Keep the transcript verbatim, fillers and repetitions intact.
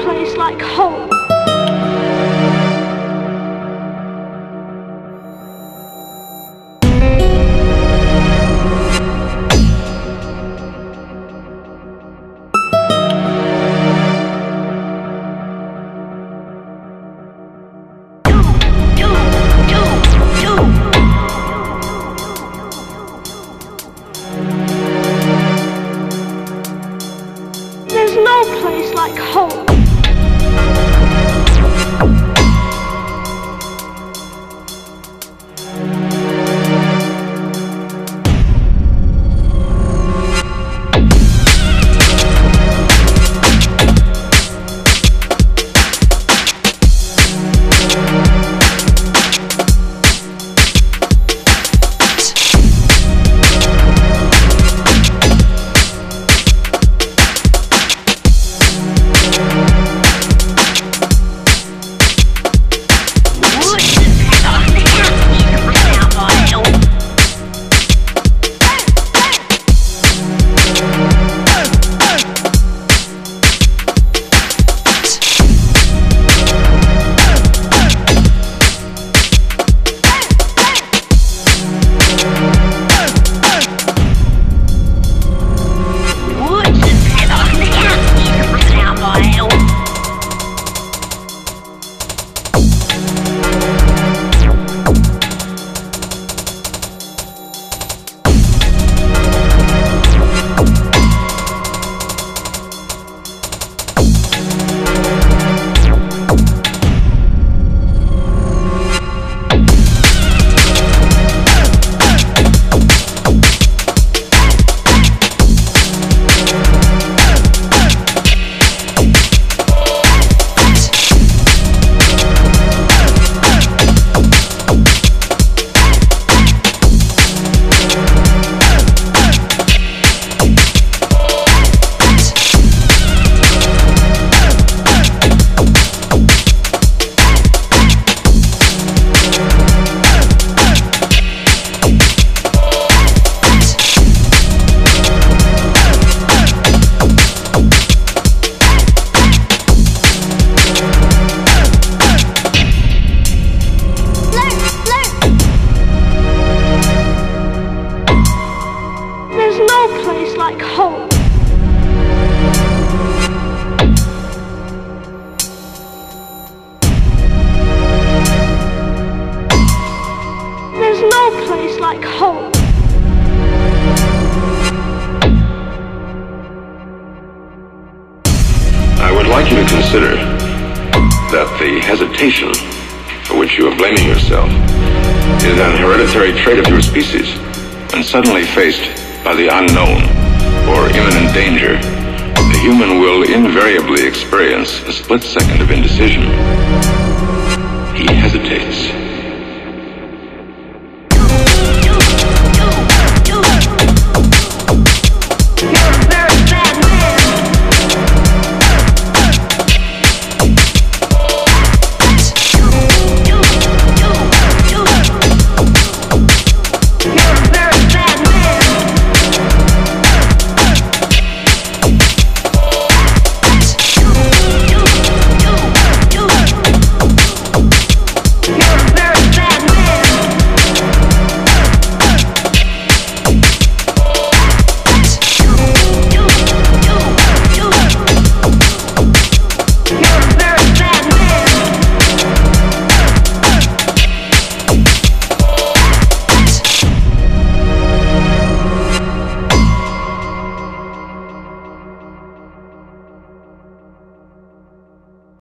place like home. There's no place like home. Place like home. There's no place like home. I would like you to consider that the hesitation for which you are blaming yourself is an hereditary trait of your species. When suddenly faced by the unknown or imminent danger, the human will invariably experience a split second of indecision. He hesitates.